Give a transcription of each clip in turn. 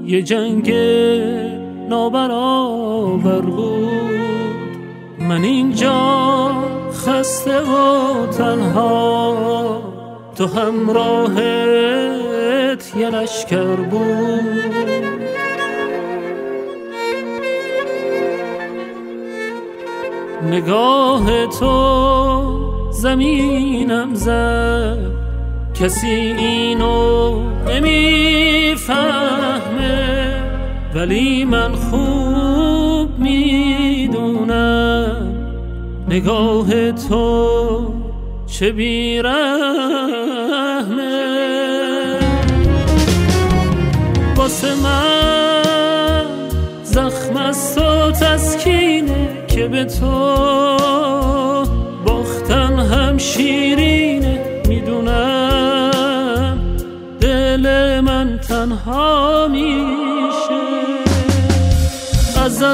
یه جنگ نابرابر بود. من اینجا خسته و تنها، تو همراهت یه لشکر بود. نگاه تو زمینم زد، کسی اینو نمیفهمه، ولی من خوب میدونم نگاه تو چه بیرحمه. واسه من زخم است و تسکینه که به تو باختن هم شیرینه. میدونم دل من تنها میشه، از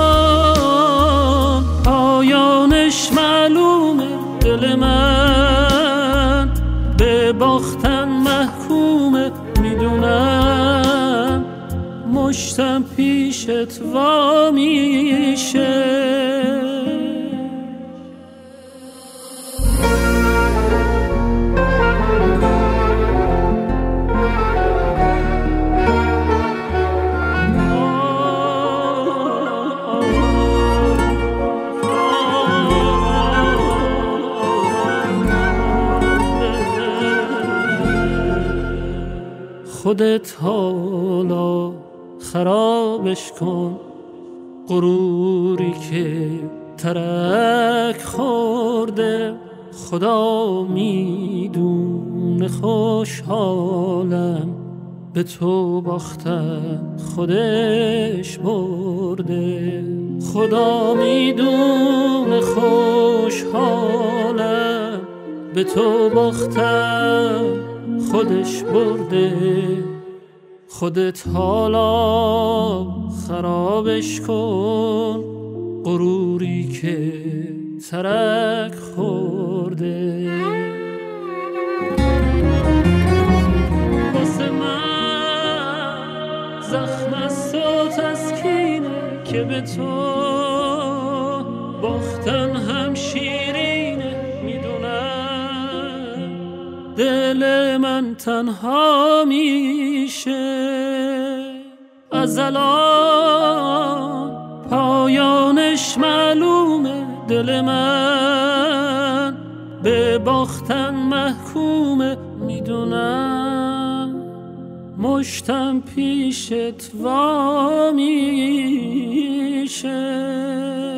الان پایانش معلومه. دل من به باختن محکومه. میدونم مشتم پیشت وا میشه. خودت حالا خرابش کن، غروری که ترک خورده. خدا میدونه خوشحالم، به تو باختن خودش برده. خدا میدونه خوشحالم، به تو باختن خودش برده. خودت حالا خرابش کن، غروری که ترک خورده. واسه من زخم است و تسکینه که به تو باختن هم شیرینه. میدونم دل من تنها میشه، از الان پایانش معلومه. دل من به باختن محکومه. میدونم مشتم پیشت وا میشه.